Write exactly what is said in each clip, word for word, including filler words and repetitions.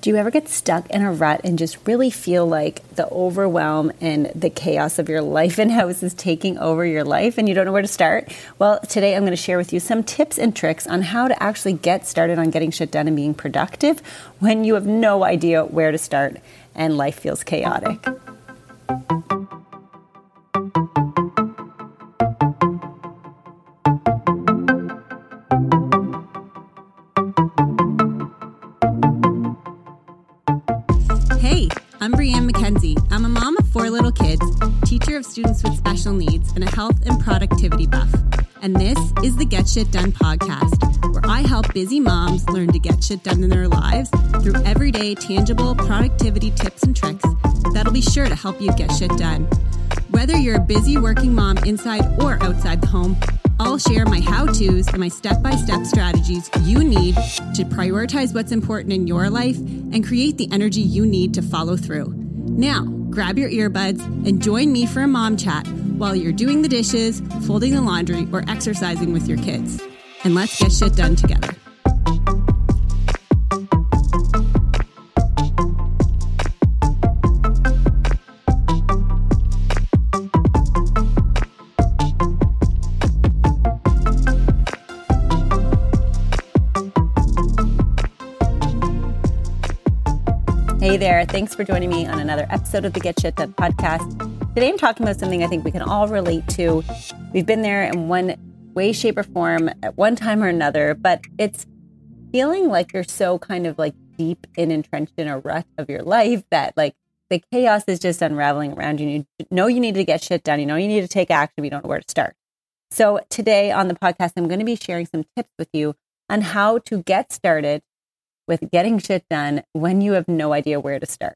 Do you ever get stuck in a rut and just really feel like the overwhelm and the chaos of your life and house is taking over your life and you don't know where to start? Well, today I'm going to share with you some tips and tricks on how to actually get started on getting shit done and being productive when you have no idea where to start and life feels chaotic. Hey, I'm Brianne McKenzie. I'm a mom of four little kids, teacher of students with special needs, and a health and productivity buff. And this is the Get Shit Done podcast, where I help busy moms learn to get shit done in their lives through everyday tangible productivity tips and tricks that'll be sure to help you get shit done. Whether you're a busy working mom inside or outside the home, I'll share my how-tos and my step-by-step strategies you need to prioritize what's important in your life and create the energy you need to follow through. Now, grab your earbuds and join me for a mom chat while you're doing the dishes, folding the laundry, or exercising with your kids. And let's get shit done together. Hey there, thanks for joining me on another episode of the Get Shit Done podcast. Today I'm talking about something I think we can all relate to. We've been there in one way, shape, or form at one time or another, but it's feeling like you're so kind of like deep and entrenched in a rut of your life that like the chaos is just unraveling around you. You know you need to get shit done. You know you need to take action, but you don't know where to start. So today on the podcast, I'm going to be sharing some tips with you on how to get started with getting shit done when you have no idea where to start.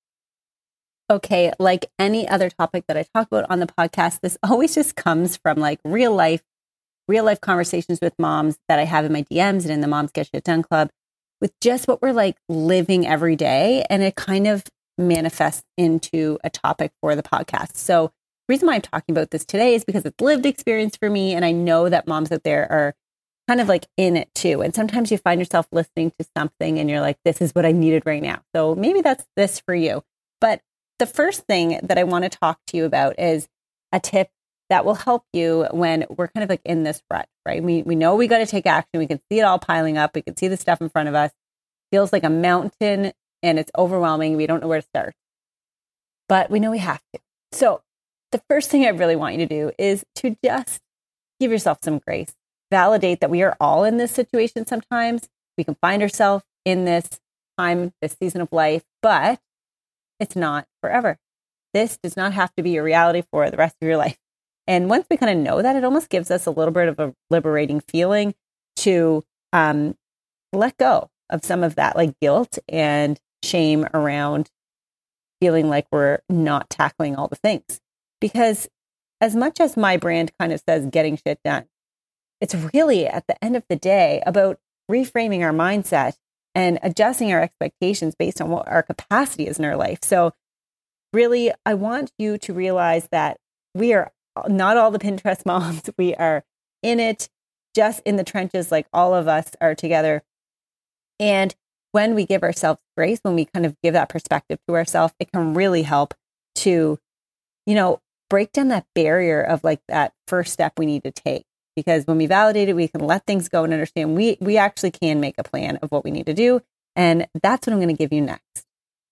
Okay, like any other topic that I talk about on the podcast, this always just comes from like real life, real life conversations with moms that I have in my D Ms and in the Moms Get Shit Done Club with just what we're like living every day. And it kind of manifests into a topic for the podcast. So the reason why I'm talking about this today is because it's lived experience for me. And I know that moms out there are kind of like in it too. And sometimes you find yourself listening to something and you're like, this is what I needed right now. So maybe that's this for you. But the first thing that I want to talk to you about is a tip that will help you when we're kind of like in this rut, right? We we know we got to take action. We can see it all piling up. We can see the stuff in front of us. It feels like a mountain and it's overwhelming. We don't know where to start, but we know we have to. So the first thing I really want you to do is to just give yourself some grace. Validate that we are all in this situation sometimes. We can find ourselves in this time, this season of life, but it's not forever. This does not have to be your reality for the rest of your life. And once we kind of know that, it almost gives us a little bit of a liberating feeling to um, let go of some of that like guilt and shame around feeling like we're not tackling all the things. Because as much as my brand kind of says getting shit done, it's really at the end of the day about reframing our mindset and adjusting our expectations based on what our capacity is in our life. So really, I want you to realize that we are not all the Pinterest moms. We are in it, just in the trenches, like all of us are together. And when we give ourselves grace, when we kind of give that perspective to ourselves, it can really help to, you know, break down that barrier of like that first step we need to take. Because when we validate it, we can let things go and understand we we actually can make a plan of what we need to do. And that's what I'm going to give you next.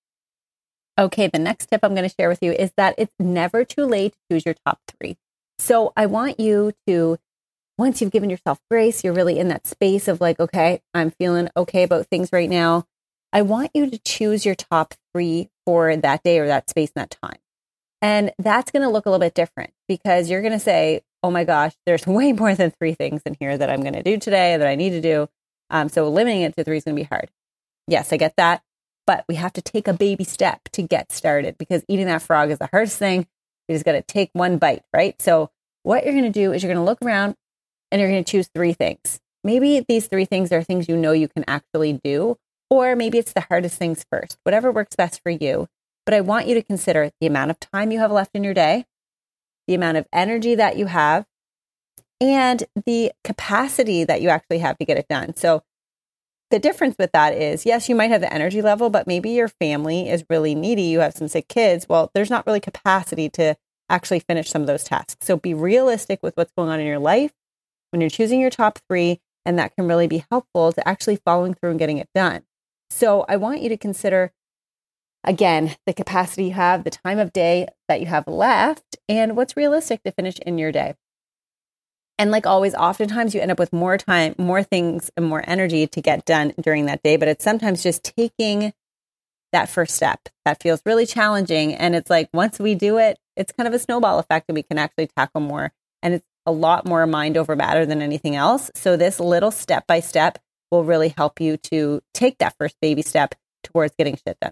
Okay, the next tip I'm going to share with you is that it's never too late to choose your top three. So I want you to, once you've given yourself grace, you're really in that space of like, okay, I'm feeling okay about things right now. I want you to choose your top three for that day or that space and that time. And that's going to look a little bit different because you're going to say, oh my gosh, there's way more than three things in here that I'm going to do today that I need to do. Um, so limiting it to three is going to be hard. Yes, I get that. But we have to take a baby step to get started because eating that frog is the hardest thing. You just got to take one bite, right? So what you're going to do is you're going to look around and you're going to choose three things. Maybe these three things are things you know you can actually do, or maybe it's the hardest things first, whatever works best for you. But I want you to consider the amount of time you have left in your day, the amount of energy that you have, and the capacity that you actually have to get it done. So the difference with that is, yes, you might have the energy level, but maybe your family is really needy. You have some sick kids. Well, there's not really capacity to actually finish some of those tasks. So be realistic with what's going on in your life when you're choosing your top three, and that can really be helpful to actually following through and getting it done. So I want you to consider, again, the capacity you have, the time of day that you have left, and what's realistic to finish in your day. And like always, oftentimes you end up with more time, more things, and more energy to get done during that day. But it's sometimes just taking that first step that feels really challenging. And it's like, once we do it, it's kind of a snowball effect and we can actually tackle more. And it's a lot more mind over matter than anything else. So this little step by step will really help you to take that first baby step towards getting shit done.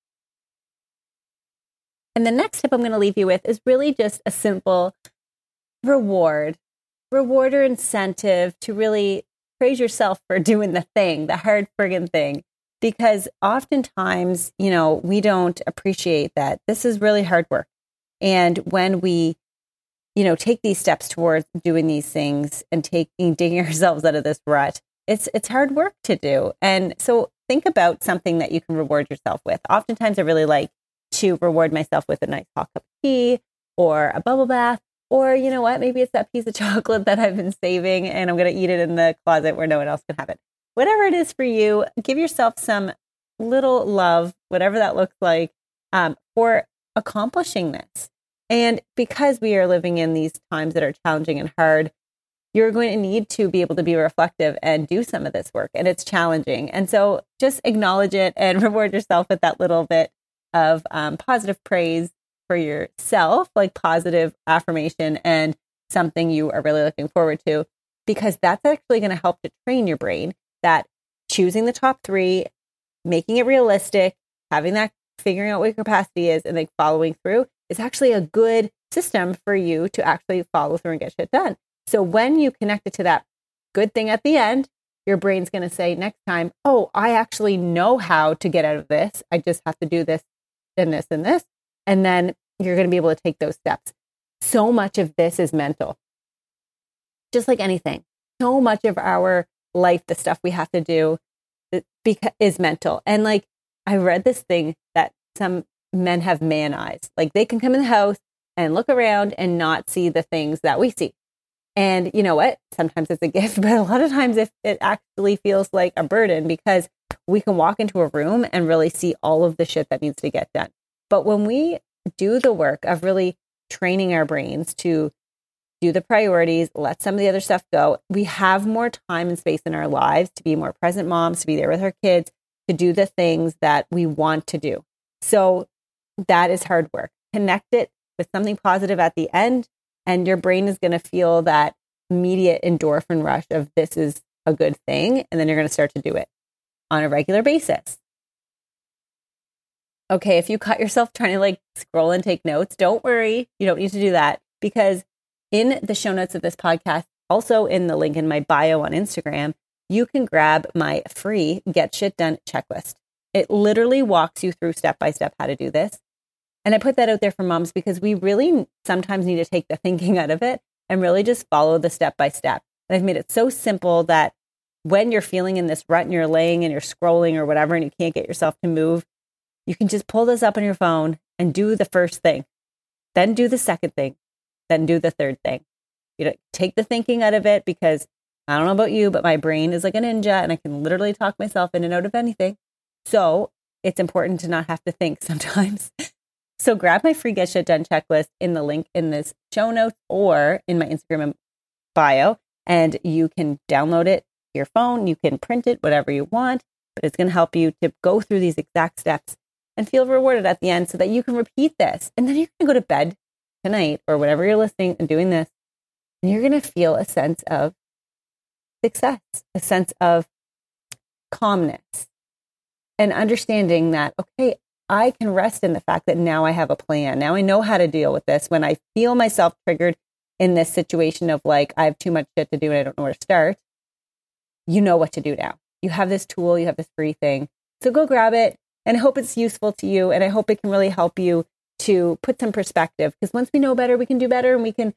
And the next tip I'm going to leave you with is really just a simple reward. Reward or incentive to really praise yourself for doing the thing, the hard friggin' thing. Because oftentimes, you know, we don't appreciate that this is really hard work. And when we, you know, take these steps towards doing these things and taking, digging ourselves out of this rut, it's it's hard work to do. And so think about something that you can reward yourself with. Oftentimes I really like to reward myself with a nice hot cup of tea or a bubble bath. Or, you know what, maybe it's that piece of chocolate that I've been saving and I'm going to eat it in the closet where no one else can have it. Whatever it is for you, give yourself some little love, whatever that looks like, um, for accomplishing this. And because we are living in these times that are challenging and hard, you're going to need to be able to be reflective and do some of this work. And it's challenging. And so just acknowledge it and reward yourself with that little bit of um, positive praise for yourself, like positive affirmation and something you are really looking forward to, because that's actually going to help to train your brain that choosing the top three, making it realistic, having that, figuring out what your capacity is, and then following through is actually a good system for you to actually follow through and get shit done. So when you connect it to that good thing at the end, your brain's going to say next time, oh, I actually know how to get out of this. I just have to do this and this and this. And then you're going to be able to take those steps. So much of this is mental. Just like anything. So much of our life, the stuff we have to do is mental. And like, I read this thing that some men have man eyes. Like they can come in the house and look around and not see the things that we see. And you know what? Sometimes it's a gift, but a lot of times it, it actually feels like a burden because we can walk into a room and really see all of the shit that needs to get done. But when we do the work of really training our brains to do the priorities, let some of the other stuff go, we have more time and space in our lives to be more present moms, to be there with our kids, to do the things that we want to do. So that is hard work. Connect it with something positive at the end, and your brain is going to feel that immediate endorphin rush of this is a good thing. And then you're going to start to do it on a regular basis. Okay, if you caught yourself trying to like scroll and take notes, don't worry. You don't need to do that, because in the show notes of this podcast, also in the link in my bio on Instagram, you can grab my free Get Shit Done checklist. It literally walks you through step by step how to do this. And I put that out there for moms because we really sometimes need to take the thinking out of it and really just follow the step by step. And I've made it so simple that when you're feeling in this rut and you're laying and you're scrolling or whatever and you can't get yourself to move, you can just pull this up on your phone and do the first thing, then do the second thing, then do the third thing. You know, take the thinking out of it, because I don't know about you, but my brain is like a ninja and I can literally talk myself in and out of anything. So it's important to not have to think sometimes. So grab my free Get Shit Done checklist in the link in this show notes or in my Instagram bio, and you can download it to your phone. You can print it, whatever you want, but it's going to help you to go through these exact steps and feel rewarded at the end so that you can repeat this. And then you're going to go to bed tonight or whatever you're listening and doing this, and you're going to feel a sense of success, a sense of calmness, and understanding that, okay, I can rest in the fact that now I have a plan. Now I know how to deal with this. When I feel myself triggered in this situation of like, I have too much shit to do and I don't know where to start, you know what to do now. You have this tool, you have this free thing. So go grab it, and I hope it's useful to you. And I hope it can really help you to put some perspective, because once we know better, we can do better, and we can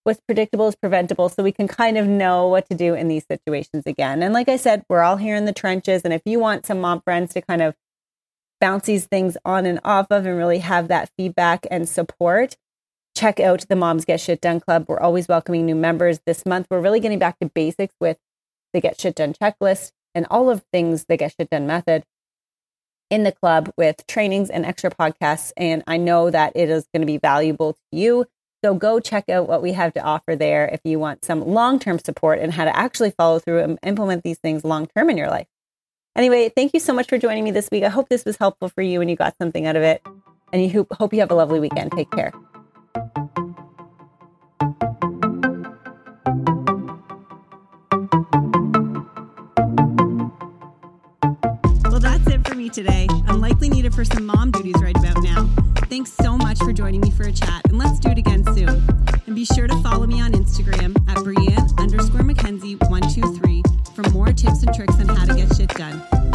what's predictable is preventable, so we can kind of know what to do in these situations again. And like I said, we're all here in the trenches. And if you want some mom friends to kind of bounce these things on and off of and really have that feedback and support, check out the Moms Get Shit Done Club. We're always welcoming new members. This month, we're really getting back to basics with the Get Shit Done checklist and all of things the Get Shit Done method in the club with trainings and extra podcasts. And I know that it is going to be valuable to you. So go check out what we have to offer there if you want some long-term support and how to actually follow through and implement these things long-term in your life. Anyway, thank you so much for joining me this week. I hope this was helpful for you and you got something out of it. And you hope you have a lovely weekend. Take care. Well, that's it for me today. I'm likely needed for some mom duties right about now. Thanks so much for joining me for a chat, and let's do it again soon. And be sure to follow me on Instagram at Brianne underscore Mackenzie one two three for more tips and tricks on how to get shit done.